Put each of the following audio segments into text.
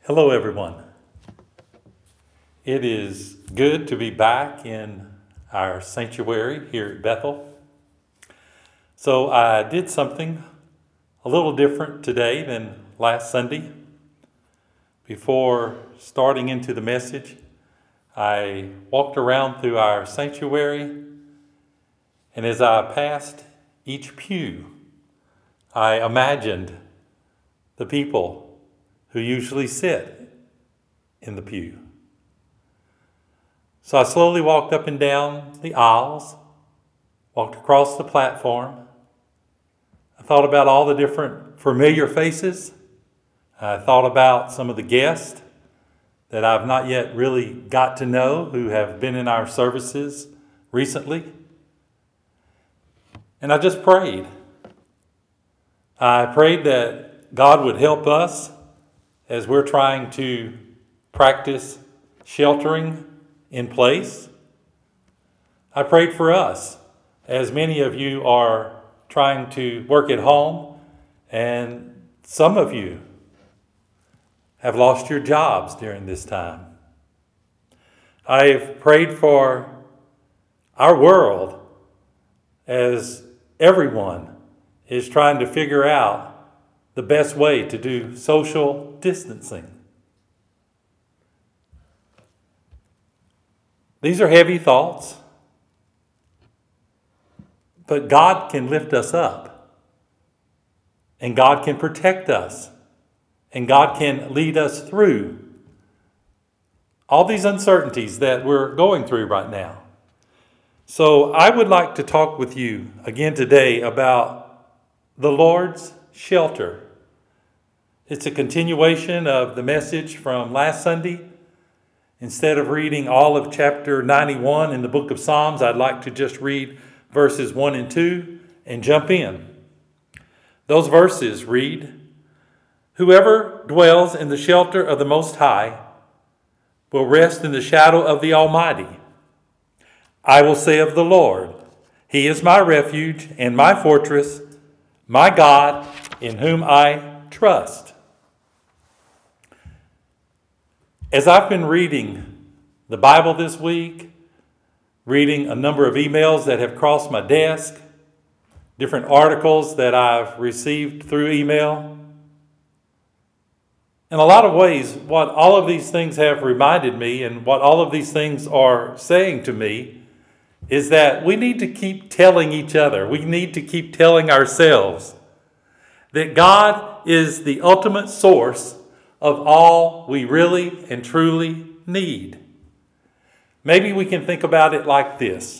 Hello, everyone. It is good to be back in our sanctuary here at Bethel. So I did something a little different today than last Sunday. Before starting into the message, I walked around through our sanctuary, and as I passed each pew, I imagined the people who usually sit in the pew. So I slowly walked up and down the aisles, walked across the platform. I thought about all the different familiar faces. I thought about some of the guests that I've not yet really got to know who have been in our services recently. And I just prayed. I prayed that God would help us as we're trying to practice sheltering in place. I prayed for us, as many of you are trying to work at home, and some of you have lost your jobs during this time. I've prayed for our world as everyone is trying to figure out the best way to do social distancing. These are heavy thoughts, but God can lift us up, and God can protect us, and God can lead us through all these uncertainties that we're going through right now. So I would like to talk with you again today about the Lord's shelter. It's a continuation of the message from last Sunday. Instead of reading all of chapter 91 in the book of Psalms, I'd like to just read verses 1 and 2 and jump in. Those verses read, "Whoever dwells in the shelter of the Most High will rest in the shadow of the Almighty. I will say of the Lord, He is my refuge and my fortress, my God in whom I trust." As I've been reading the Bible this week, reading a number of emails that have crossed my desk, different articles that I've received through email, in a lot of ways, what all of these things have reminded me and what all of these things are saying to me is that we need to keep telling each other, we need to keep telling ourselves that God is the ultimate source of all we really and truly need. Maybe we can think about it like this.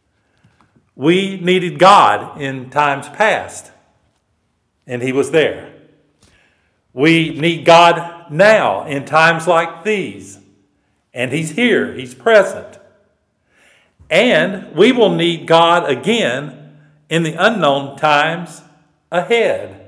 We needed God in times past, and He was there. We need God now in times like these, and He's here, He's present. And we will need God again in the unknown times ahead.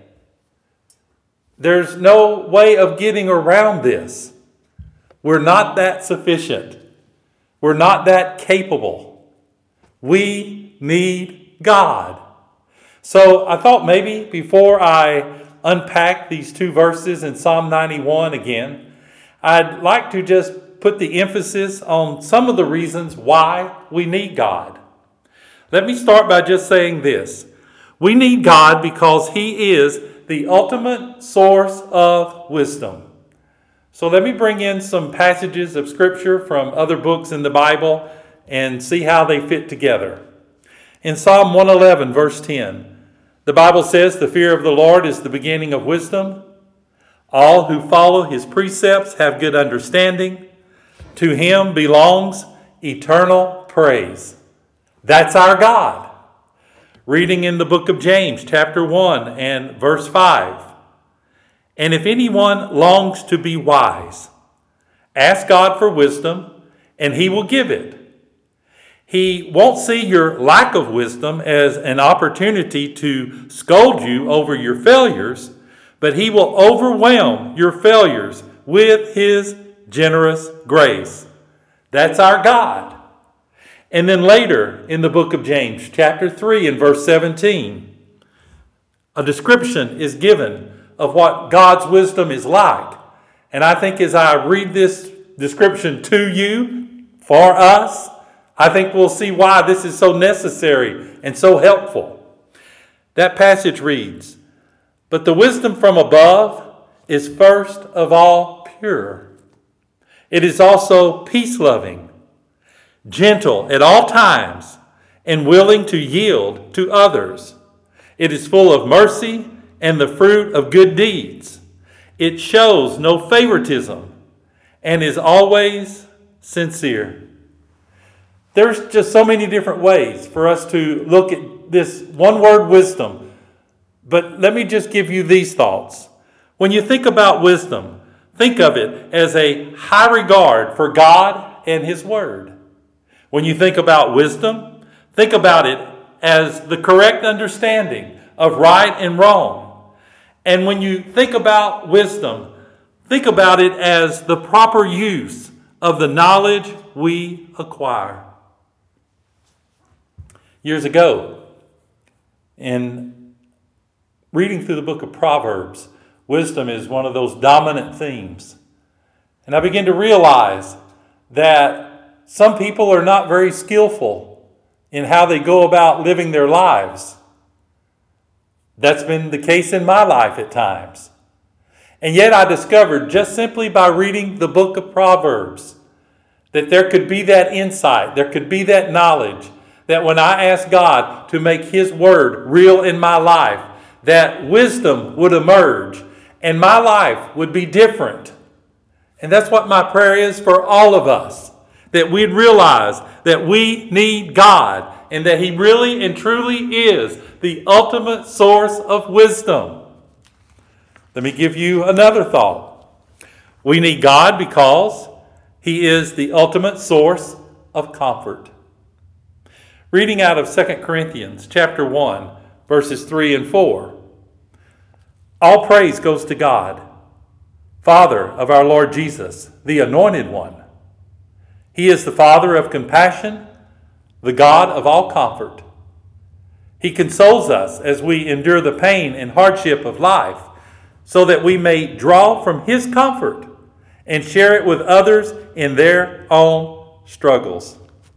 There's no way of getting around this. We're not that sufficient. We're not that capable. We need God. So I thought maybe before I unpack these two verses in Psalm 91 again, I'd like to just put the emphasis on some of the reasons why we need God. Let me start by just saying this. We need God because He is the ultimate source of wisdom. So let me bring in some passages of Scripture from other books in the Bible and see how they fit together. In Psalm 111, verse 10, the Bible says, "The fear of the Lord is the beginning of wisdom. All who follow His precepts have good understanding. To Him belongs eternal praise." That's our God. Reading in the book of James, chapter 1 and verse 5. "And if anyone longs to be wise, ask God for wisdom, and He will give it. He won't see your lack of wisdom as an opportunity to scold you over your failures, but He will overwhelm your failures with His generous grace." That's our God. And then later in the book of James, chapter 3 and verse 17, a description is given of what God's wisdom is like. And I think as I read this description to you, for us, I think we'll see why this is so necessary and so helpful. That passage reads, "But the wisdom from above is first of all pure. It is also peace-loving, gentle at all times, and willing to yield to others. It is full of mercy and the fruit of good deeds. It shows no favoritism and is always sincere." There's just so many different ways for us to look at this one word, wisdom. But let me just give you these thoughts. When you think about wisdom, think of it as a high regard for God and His Word. When you think about wisdom, think about it as the correct understanding of right and wrong. And when you think about wisdom, think about it as the proper use of the knowledge we acquire. Years ago, in reading through the book of Proverbs, wisdom is one of those dominant themes. And I began to realize that some people are not very skillful in how they go about living their lives. That's been the case in my life at times. And yet I discovered, just simply by reading the book of Proverbs, that there could be that insight, there could be that knowledge, that when I ask God to make His Word real in my life, that wisdom would emerge and my life would be different. And that's what my prayer is for all of us, that we'd realize that we need God and that He really and truly is the ultimate source of wisdom. Let me give you another thought. We need God because He is the ultimate source of comfort. Reading out of 2 Corinthians chapter 1, verses 3 and 4. "All praise goes to God, Father of our Lord Jesus, the Anointed One. He is the Father of compassion, the God of all comfort. He consoles us as we endure the pain and hardship of life, so that we may draw from His comfort and share it with others in their own struggles."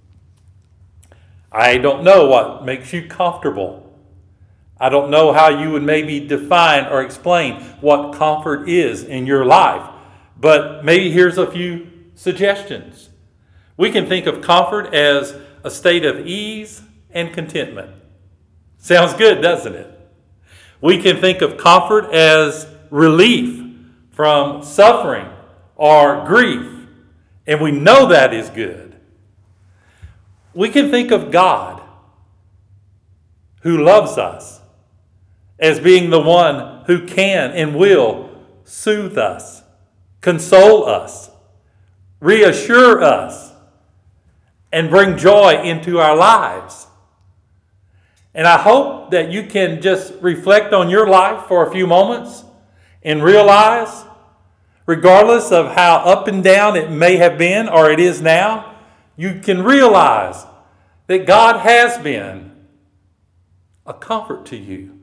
I don't know what makes you comfortable. I don't know how you would maybe define or explain what comfort is in your life. But maybe here's a few suggestions. We can think of comfort as a state of ease and contentment. Sounds good, doesn't it? We can think of comfort as relief from suffering or grief, and we know that is good. We can think of God, who loves us, as being the one who can and will soothe us, console us, reassure us, and bring joy into our lives. And I hope that you can just reflect on your life for a few moments and realize, regardless of how up and down it may have been or it is now, you can realize that God has been a comfort to you.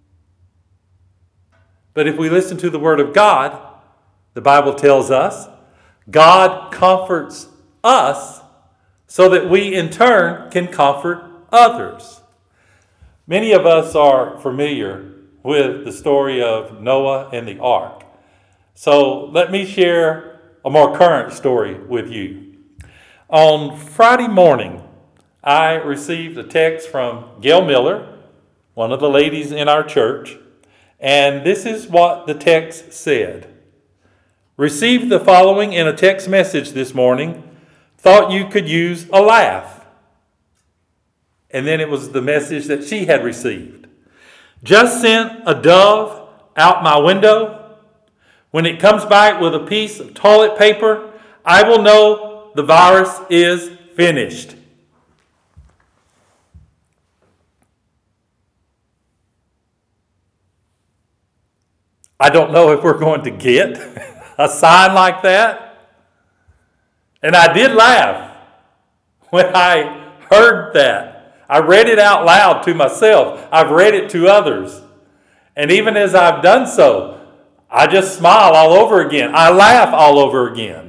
But if we listen to the Word of God, the Bible tells us, God comforts us so that we in turn can comfort others. Many of us are familiar with the story of Noah and the ark. So let me share a more current story with you. On Friday morning, I received a text from Gail Miller, one of the ladies in our church, and this is what the text said. "Received the following in a text message this morning. Thought you could use a laugh." And then it was the message that she had received. "Just sent a dove out my window. When it comes back with a piece of toilet paper, I will know the virus is finished." I don't know if we're going to get a sign like that. And I did laugh when I heard that. I read it out loud to myself. I've read it to others. And even as I've done so, I just smile all over again. I laugh all over again.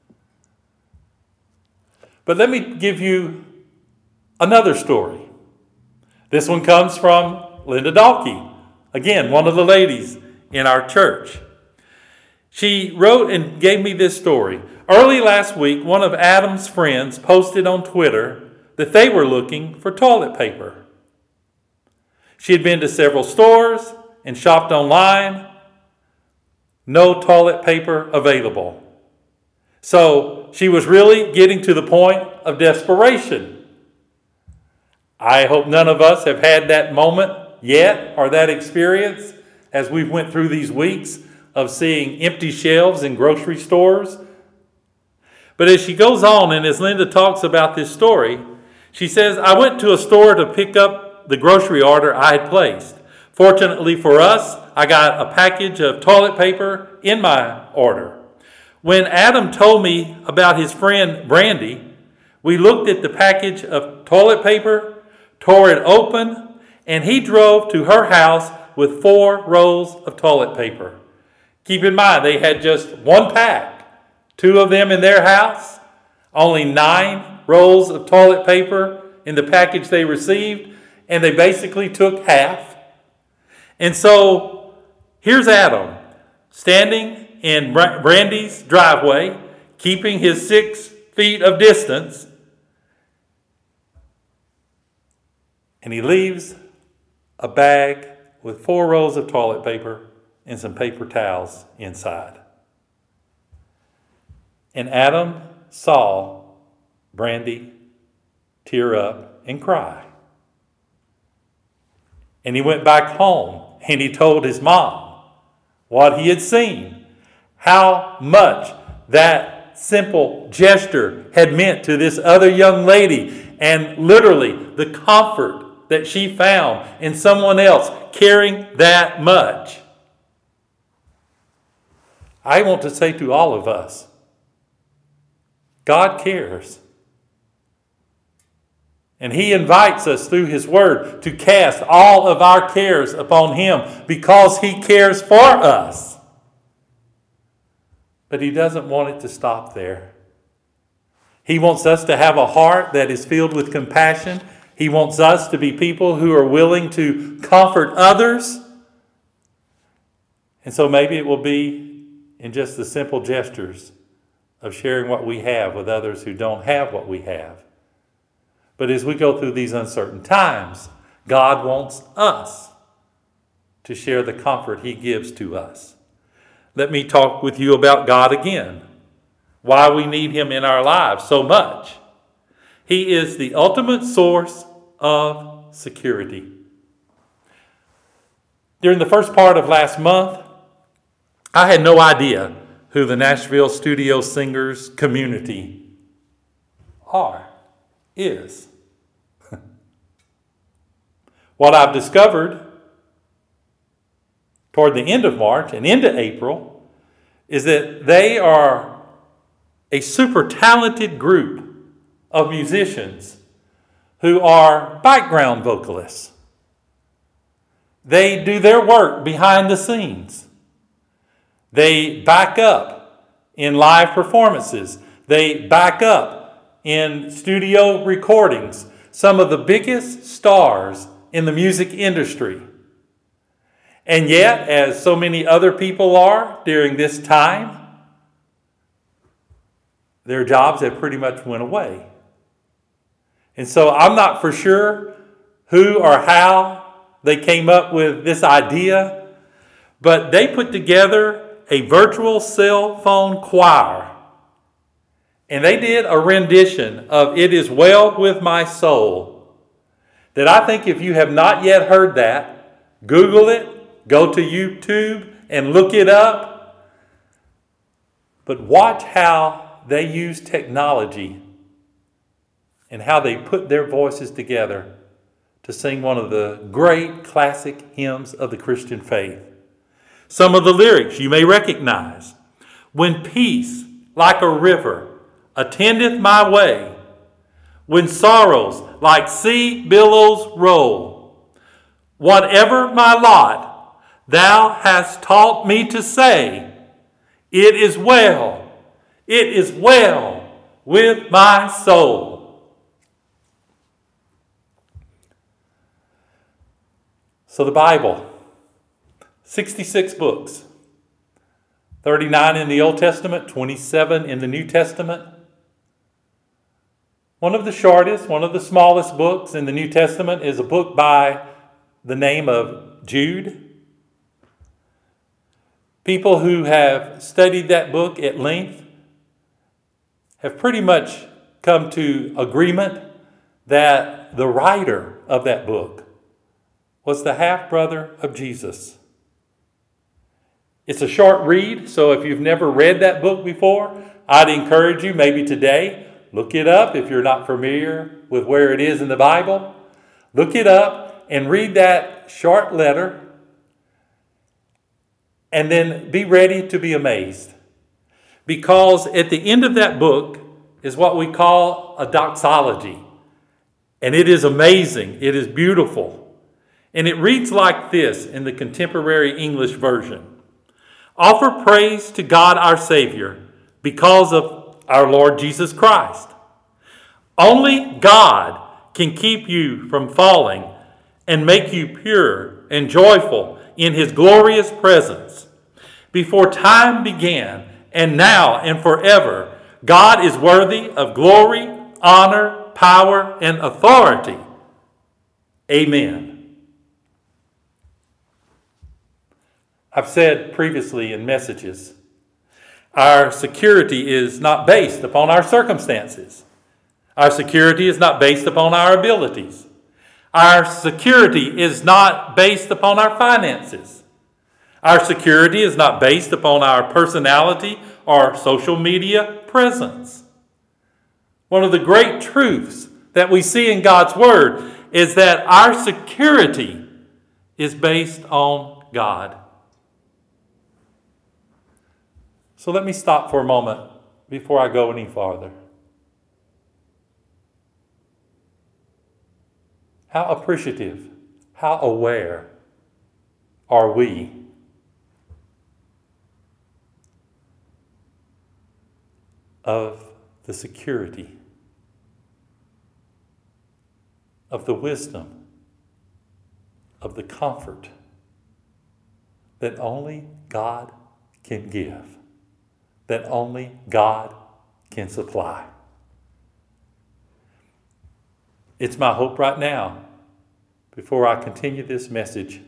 But let me give you another story. This one comes from Linda Dalkey, again, one of the ladies in our church. She wrote and gave me this story. Early last week, one of Adam's friends posted on Twitter that they were looking for toilet paper. She had been to several stores and shopped online. No toilet paper available. So she was really getting to the point of desperation. I hope none of us have had that moment yet or that experience as we went through these weeks of seeing empty shelves in grocery stores. But as she goes on and as Linda talks about this story, she says, I went to a store to pick up the grocery order I had placed. Fortunately for us, I got a package of toilet paper in my order. When Adam told me about his friend Brandy, we looked at the package of toilet paper, tore it open, and he drove to her house with 4 rolls of toilet paper. Keep in mind, they had just one pack, 2 of them in their house, only 9 rolls of toilet paper in the package they received, and they basically took half. And so here's Adam standing in Brandy's driveway, keeping his 6 feet of distance, and he leaves a bag with 4 rolls of toilet paper and some paper towels inside. And Adam saw Brandy tear up and cry. And he went back home and he told his mom what he had seen, how much that simple gesture had meant to this other young lady, and literally the comfort that she found in someone else caring that much. I want to say to all of us, God cares. And He invites us through His Word to cast all of our cares upon Him because He cares for us. But He doesn't want it to stop there. He wants us to have a heart that is filled with compassion. He wants us to be people who are willing to comfort others. And so maybe it will be in just the simple gestures of sharing what we have with others who don't have what we have. But as we go through these uncertain times, God wants us to share the comfort He gives to us. Let me talk with you about God again. Why we need Him in our lives so much. He is the ultimate source of security. During the first part of last month, I had no idea who the Nashville Studio Singers community is. What I've discovered toward the end of March and into April is that they are a super talented group of musicians who are background vocalists. They do their work behind the scenes. They back up in live performances. They back up in studio recordings. Some of the biggest stars in the music industry. And yet, as so many other people are during this time, their jobs have pretty much went away. And so I'm not for sure who or how they came up with this idea, but they put together a virtual cell phone choir. And they did a rendition of It Is Well With My Soul that I think if you have not yet heard that, Google it, go to YouTube and look it up. But watch how they use technology and how they put their voices together to sing one of the great classic hymns of the Christian faith. Some of the lyrics you may recognize. When peace like a river attendeth my way, when sorrows like sea billows roll, whatever my lot, Thou hast taught me to say, it is well with my soul. So the Bible, 66 books, 39 in the Old Testament, 27 in the New Testament. One of the shortest, one of the smallest books in the New Testament is a book by the name of Jude. People who have studied that book at length have pretty much come to agreement that the writer of that book was the half-brother of Jesus. It's a short read, so if you've never read that book before, I'd encourage you maybe today, look it up if you're not familiar with where it is in the Bible. Look it up and read that short letter, and then be ready to be amazed. Because at the end of that book is what we call a doxology. And it is amazing. It is beautiful. And it reads like this in the contemporary English version. Offer praise to God our Savior because of our Lord Jesus Christ. Only God can keep you from falling and make you pure and joyful in His glorious presence. Before time began, and now and forever, God is worthy of glory, honor, power, and authority. Amen. I've said previously in messages, our security is not based upon our circumstances. Our security is not based upon our abilities. Our security is not based upon our finances. Our security is not based upon our personality or social media presence. One of the great truths that we see in God's Word is that our security is based on God. So let me stop for a moment before I go any farther. How appreciative, how aware are we of the security, of the wisdom, of the comfort that only God can give, that only God can supply? It's my hope right now, before I continue this message,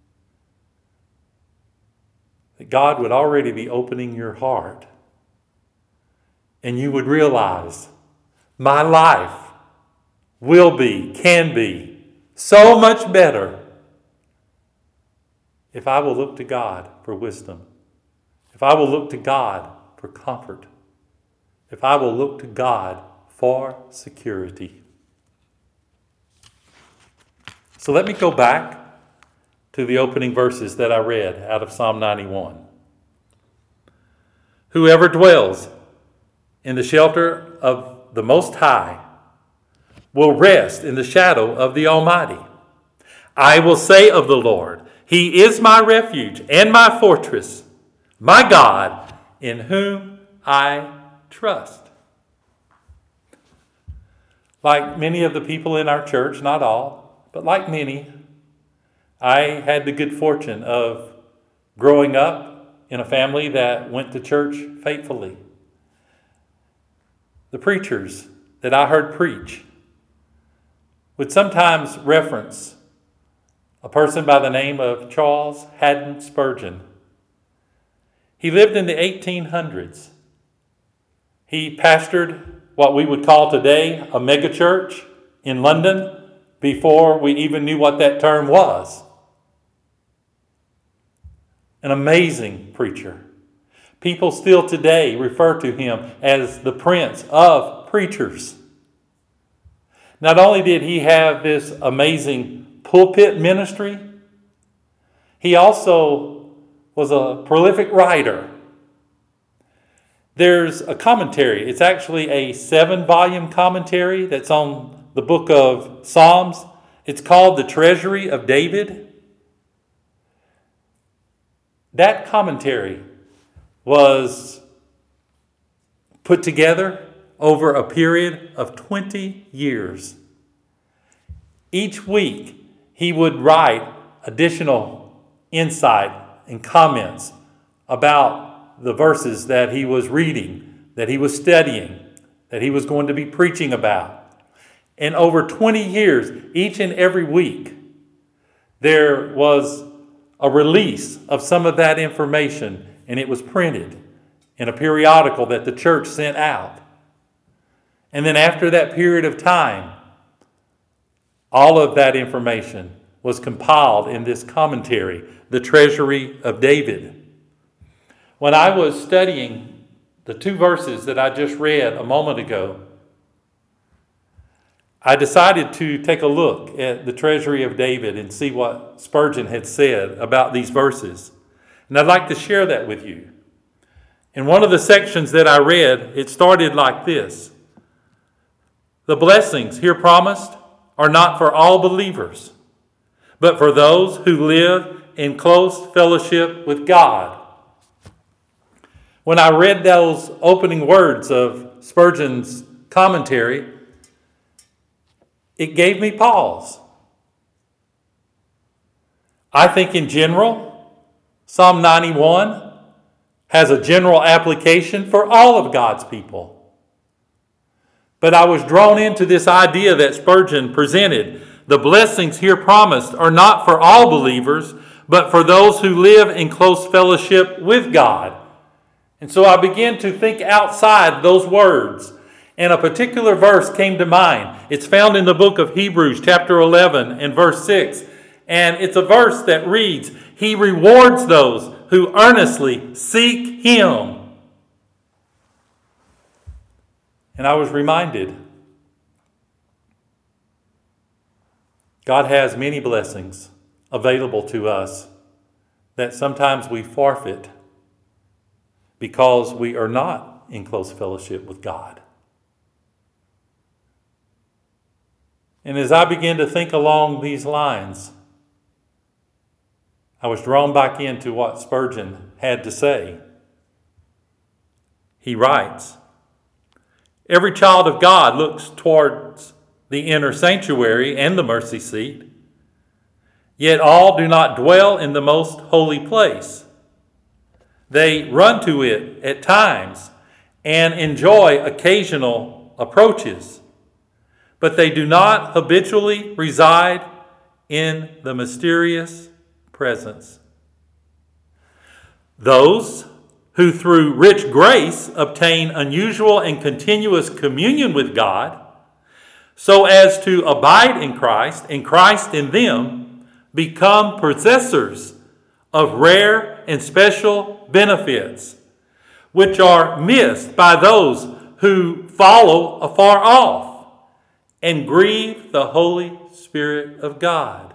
that God would already be opening your heart and you would realize my life will be, can be, so much better if I will look to God for wisdom, if I will look to God for comfort, if I will look to God for security. So let me go back to the opening verses that I read out of Psalm 91. Whoever dwells in the shelter of the Most High will rest in the shadow of the Almighty. I will say of the Lord, He is my refuge and my fortress, my God, in whom I trust. Like many of the people in our church, not all, but like many, I had the good fortune of growing up in a family that went to church faithfully. The preachers that I heard preach would sometimes reference a person by the name of Charles Haddon Spurgeon. He lived in the 1800s. He pastored what we would call today a megachurch in London before we even knew what that term was. An amazing preacher. People still today refer to him as the Prince of Preachers. Not only did he have this amazing pulpit ministry, he also was a prolific writer. There's a commentary. It's actually a 7-volume commentary that's on the book of Psalms. It's called The Treasury of David. That commentary was put together over a period of 20 years. Each week, he would write additional insight and comments about the verses that he was reading, that he was studying, that he was going to be preaching about. And over 20 years, each and every week, there was a release of some of that information, and it was printed in a periodical that the church sent out. And then after that period of time, all of that information was compiled in this commentary, The Treasury of David. When I was studying the two verses that I just read a moment ago, I decided to take a look at the Treasury of David and see what Spurgeon had said about these verses. And I'd like to share that with you. In one of the sections that I read, it started like this: "The blessings here promised are not for all believers, but for those who live in close fellowship with God." When I read those opening words of Spurgeon's commentary, it gave me pause. I think in general, Psalm 91 has a general application for all of God's people. But I was drawn into this idea that Spurgeon presented. The blessings here promised are not for all believers, but for those who live in close fellowship with God. And so I began to think outside those words, and a particular verse came to mind. It's found in the book of Hebrews, chapter 11 and verse 6. And it's a verse that reads, "He rewards those who earnestly seek Him." And I was reminded, God has many blessings available to us that sometimes we forfeit because we are not in close fellowship with God. And as I began to think along these lines, I was drawn back into what Spurgeon had to say. He writes, "Every child of God looks towards the inner sanctuary and the mercy seat, yet all do not dwell in the most holy place. They run to it at times and enjoy occasional approaches, but they do not habitually reside in the mysterious presence. Those who through rich grace obtain unusual and continuous communion with God, so as to abide in Christ and Christ in them, become possessors of rare and special benefits, which are missed by those who follow afar off and grieve the Holy Spirit of God."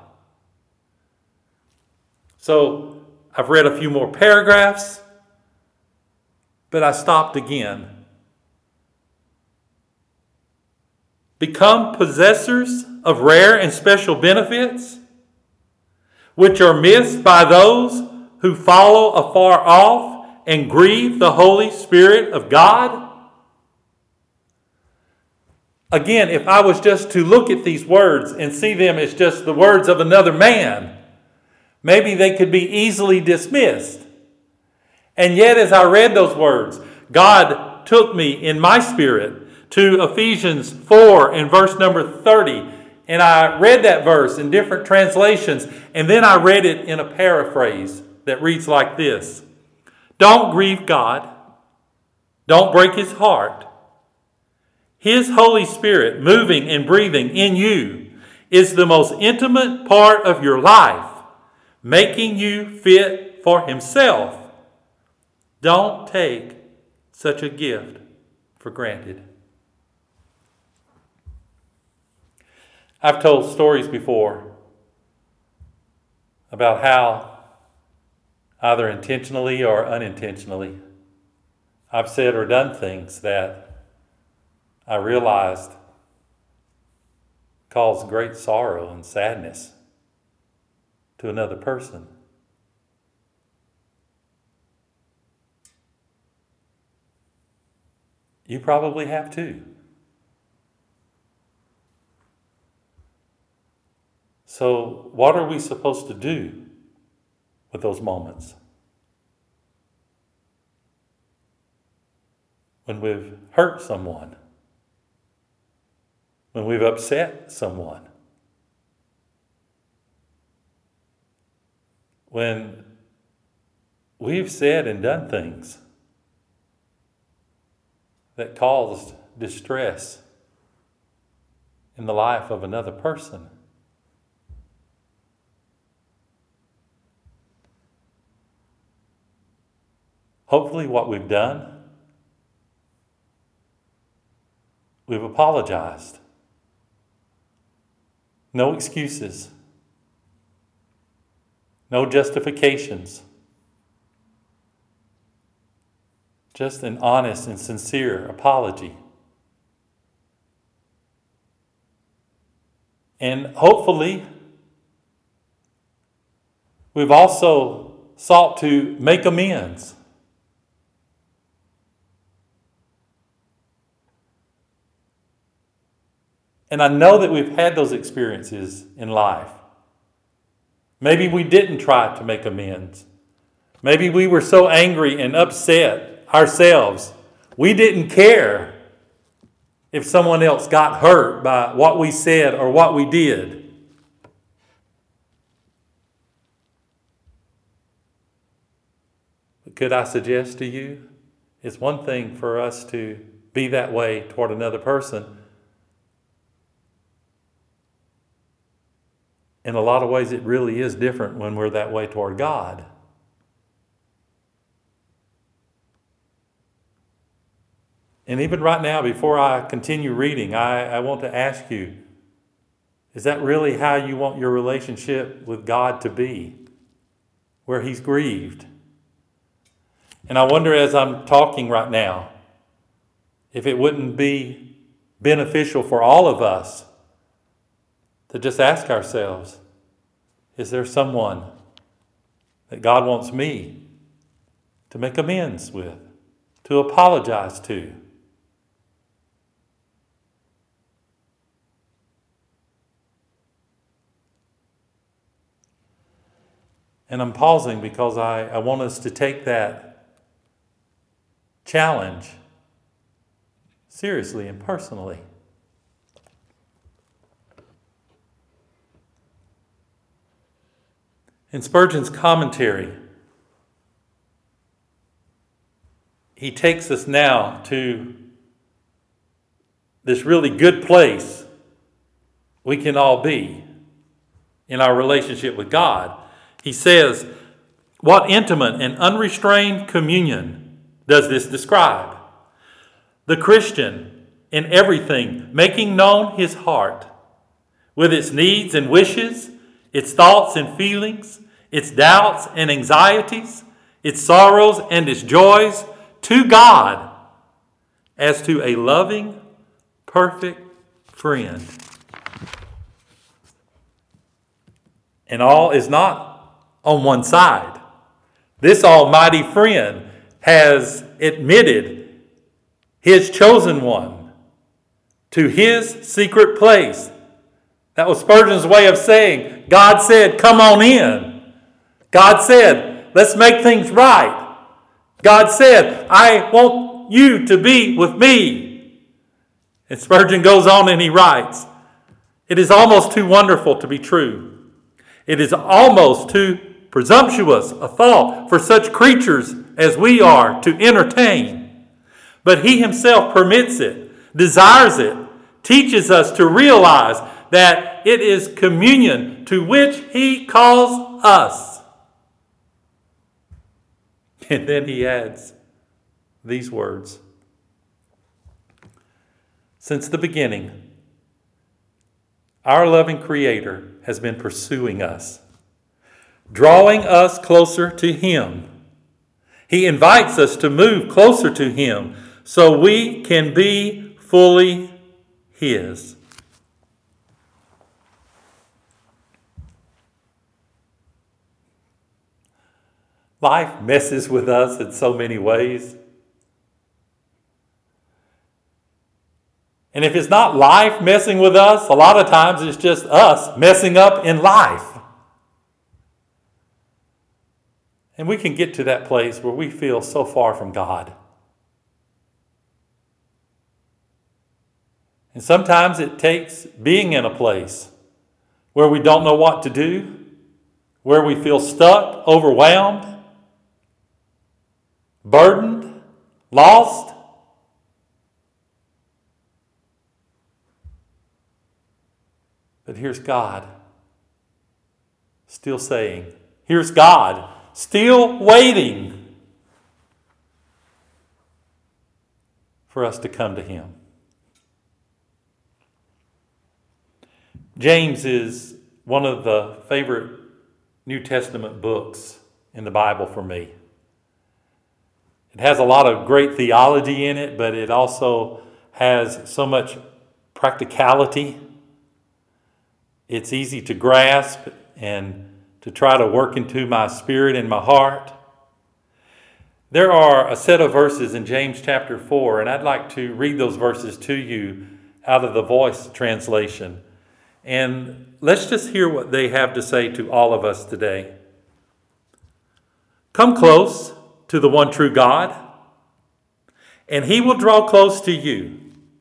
So I've read a few more paragraphs, but I stopped again. Become possessors of rare and special benefits, which are missed by those who follow afar off and grieve the Holy Spirit of God. Again, if I was just to look at these words and see them as just the words of another man, maybe they could be easily dismissed. And yet, as I read those words, God took me in my spirit to Ephesians 4 and verse number 30. And I read that verse in different translations, and then I read it in a paraphrase that reads like this: "Don't grieve God. Don't break His heart. His Holy Spirit moving and breathing in you is the most intimate part of your life, making you fit for Himself. Don't take such a gift for granted." I've told stories before about how, either intentionally or unintentionally, I've said or done things that I realized caused great sorrow and sadness to another person. You probably have too. So, what are we supposed to do with those moments? When we've hurt someone, when we've upset someone, when we've said and done things that caused distress in the life of another person. Hopefully what we've done, we've apologized. No excuses. No justifications. Just an honest and sincere apology. And hopefully, we've also sought to make amends. And I know that we've had those experiences in life. Maybe we didn't try to make amends. Maybe we were so angry and upset ourselves, we didn't care if someone else got hurt by what we said or what we did. But could I suggest to you, it's one thing for us to be that way toward another person. In a lot of ways, it really is different when we're that way toward God. And even right now, before I continue reading, I want to ask you, is that really how you want your relationship with God to be? Where He's grieved? And I wonder as I'm talking right now, if it wouldn't be beneficial for all of us to just ask ourselves, is there someone that God wants me to make amends with, to apologize to? And I'm pausing because I want us to take that challenge seriously and personally. In Spurgeon's commentary, he takes us now to this really good place we can all be in our relationship with God. He says, what intimate and unrestrained communion does this describe? The Christian, in everything, making known his heart, with its needs and wishes, its thoughts and feelings, its doubts and anxieties, its sorrows and its joys, to God, as to a loving, perfect friend. And all is not on one side. This almighty friend has admitted his chosen one to his secret place. That was Spurgeon's way of saying, God said, come on in. God said, let's make things right. God said, I want you to be with me. And Spurgeon goes on and he writes, it is almost too wonderful to be true. It is almost too presumptuous a thought for such creatures as we are to entertain. But he himself permits it, desires it, teaches us to realize that it is communion to which he calls us. And then he adds these words. Since the beginning, our loving Creator has been pursuing us, drawing us closer to Him. He invites us to move closer to Him so we can be fully His. Life messes with us in so many ways. And if it's not life messing with us, a lot of times it's just us messing up in life. And we can get to that place where we feel so far from God. And sometimes it takes being in a place where we don't know what to do, where we feel stuck, overwhelmed, burdened, lost. But here's God still saying, here's God still waiting for us to come to Him. James is one of the favorite New Testament books in the Bible for me. It has a lot of great theology in it, but it also has so much practicality. It's easy to grasp and to try to work into my spirit and my heart. There are a set of verses in James chapter 4, and I'd like to read those verses to you out of the Voice translation. And let's just hear what they have to say to all of us today. Come close to the one true God, and He will draw close to you.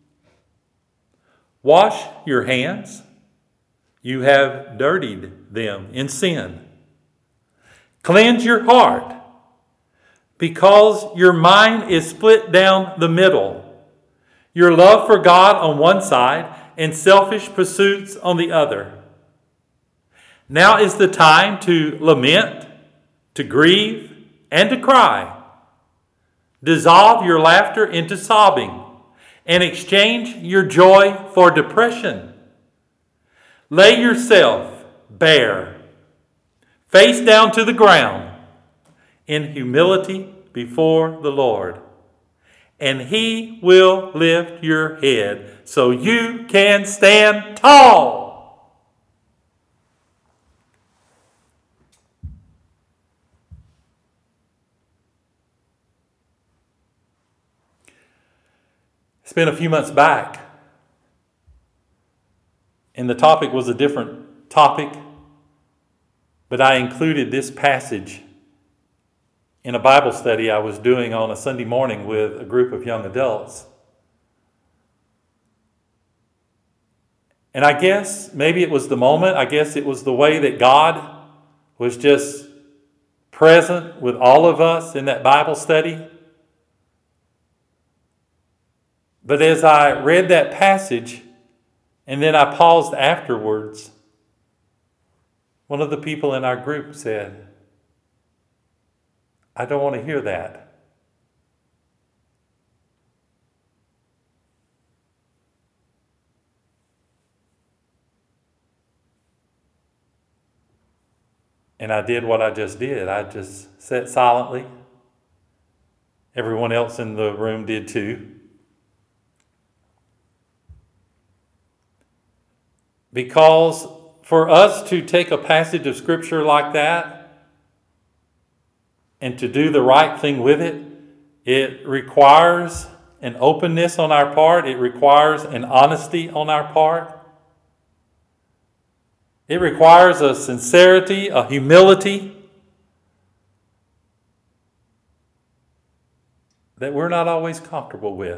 Wash your hands. You have dirtied them in sin. Cleanse your heart, because your mind is split down the middle. Your love for God on one side and selfish pursuits on the other. Now is the time to lament, to grieve, and to cry. Dissolve your laughter into sobbing, and exchange your joy for depression. Lay yourself bare, face down to the ground, in humility before the Lord. And He will lift your head so you can stand tall. It's been a few months back, and the topic was a different topic, but I included this passage in a Bible study I was doing on a Sunday morning with a group of young adults. And I guess maybe it was the moment, I guess it was the way that God was just present with all of us in that Bible study. But as I read that passage, and then I paused afterwards, one of the people in our group said, I don't want to hear that. And I did what I just did. I just sat silently. Everyone else in the room did too. Because for us to take a passage of Scripture like that and to do the right thing with it, it requires an openness on our part. It requires an honesty on our part. It requires a sincerity, a humility that we're not always comfortable with.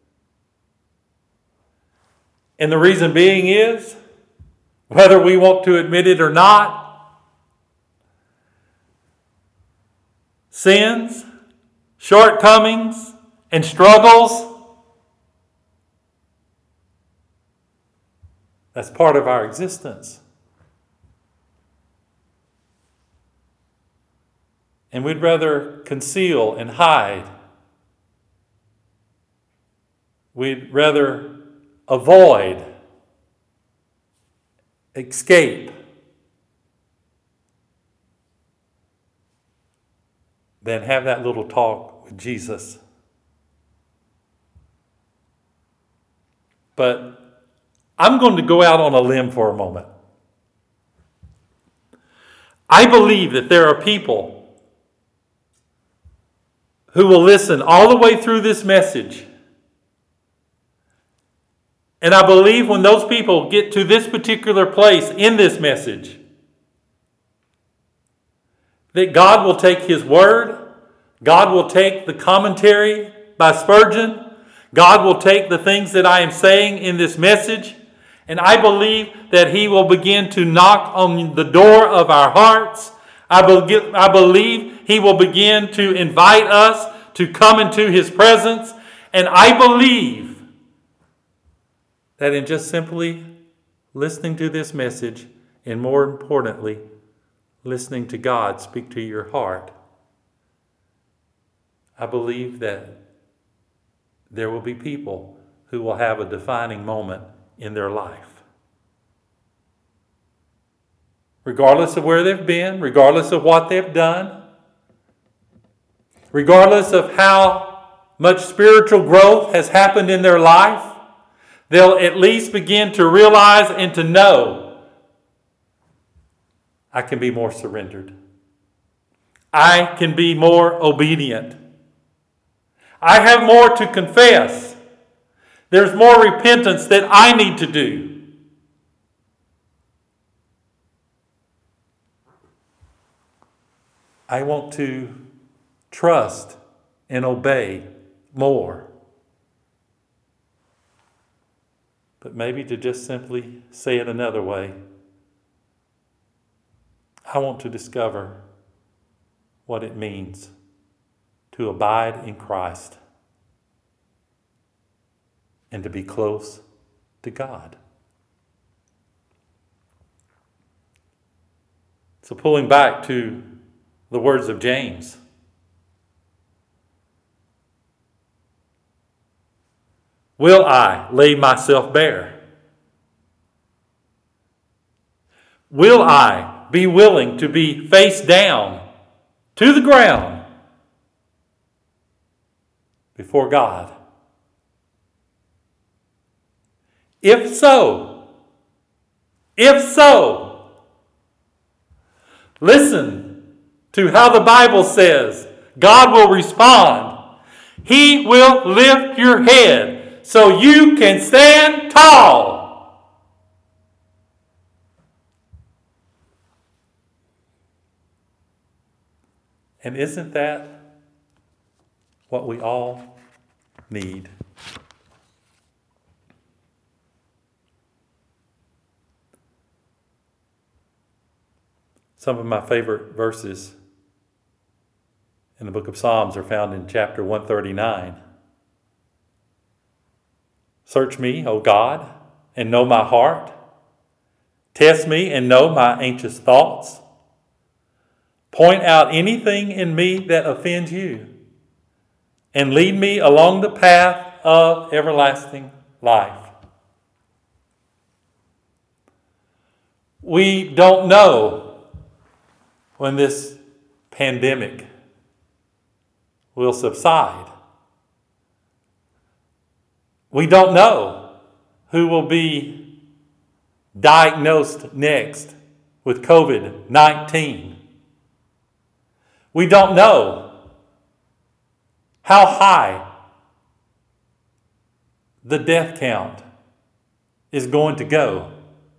And the reason being is, whether we want to admit it or not, sins, shortcomings, and struggles, that's part of our existence. And we'd rather conceal and hide. We'd rather avoid, escape, than have that little talk with Jesus. But I'm going to go out on a limb for a moment. I believe that there are people who will listen all the way through this message And I believe when those people get to this particular place in this message, that God will take His word, God will take the commentary by Spurgeon, God will take the things that I am saying in this message, and I believe that He will begin to knock on the door of our hearts. I believe He will begin to invite us to come into His presence, and I believe that in just simply listening to this message, and more importantly, listening to God speak to your heart, I believe that there will be people who will have a defining moment in their life. Regardless of where they've been, regardless of what they've done, regardless of how much spiritual growth has happened in their life, they'll at least begin to realize and to know, I can be more surrendered. I can be more obedient. I have more to confess. There's more repentance that I need to do. I want to trust and obey more. But maybe to just simply say it another way, I want to discover what it means to abide in Christ and to be close to God. So pulling back to the words of James, will I lay myself bare? Will I be willing to be face down to the ground before God? If so, listen to how the Bible says God will respond. He will lift your head so you can stand tall. And isn't that what we all need? Some of my favorite verses in the book of Psalms are found in chapter 139. Search me, O God, and know my heart. Test me and know my anxious thoughts. Point out anything in me that offends you, and lead me along the path of everlasting life. We don't know when this pandemic will subside. We don't know who will be diagnosed next with COVID-19. We don't know how high the death count is going to go.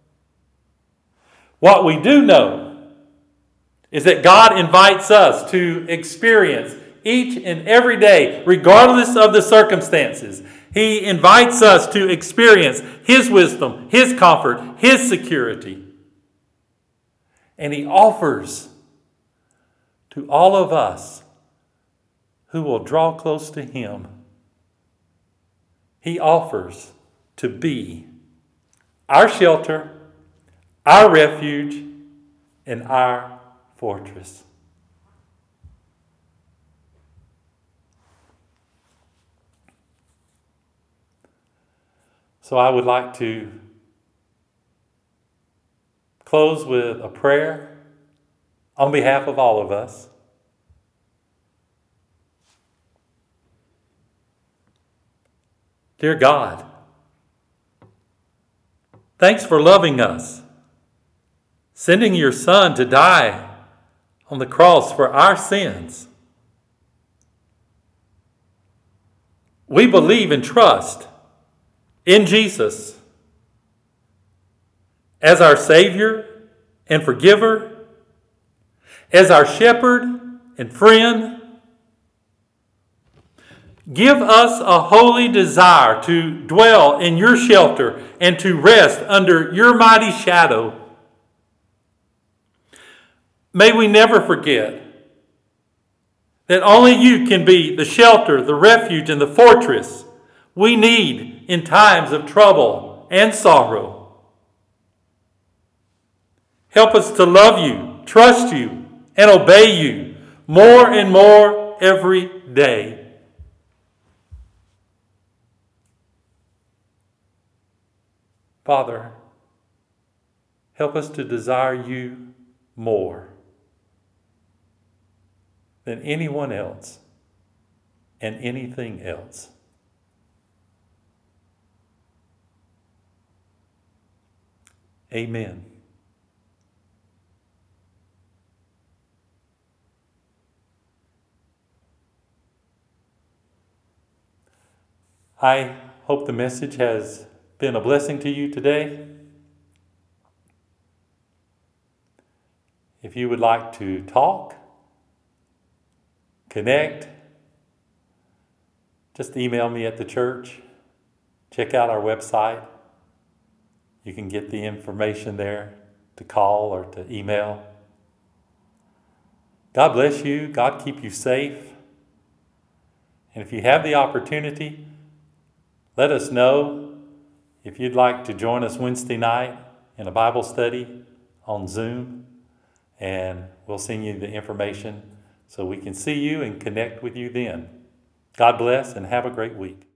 What we do know is that God invites us to experience each and every day, regardless of the circumstances. He invites us to experience His wisdom, His comfort, His security. And He offers to all of us who will draw close to Him, He offers to be our shelter, our refuge, and our fortress. So I would like to close with a prayer on behalf of all of us. Dear God, thanks for loving us, sending your Son to die on the cross for our sins. We believe and trust in Jesus as our Savior and forgiver, as our shepherd and friend. Give us a holy desire to dwell in your shelter and to rest under your mighty shadow. May we never forget that only you can be the shelter, the refuge, and the fortress we need in times of trouble and sorrow. Help us to love you, trust you, and obey you more and more every day. Father, help us to desire you more than anyone else and anything else. Amen. I hope the message has been a blessing to you today. If you would like to talk, connect, just email me at the church. Check out our website. You can get the information there to call or to email. God bless you. God keep you safe. And if you have the opportunity, let us know if you'd like to join us Wednesday night in a Bible study on Zoom. And we'll send you the information so we can see you and connect with you then. God bless and have a great week.